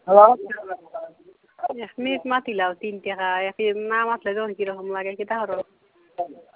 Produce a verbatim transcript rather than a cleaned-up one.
এক মিনিট মাতি লাও তিন টাকা এক না মাতলে যখন কীরকম লাগে কি তাহলে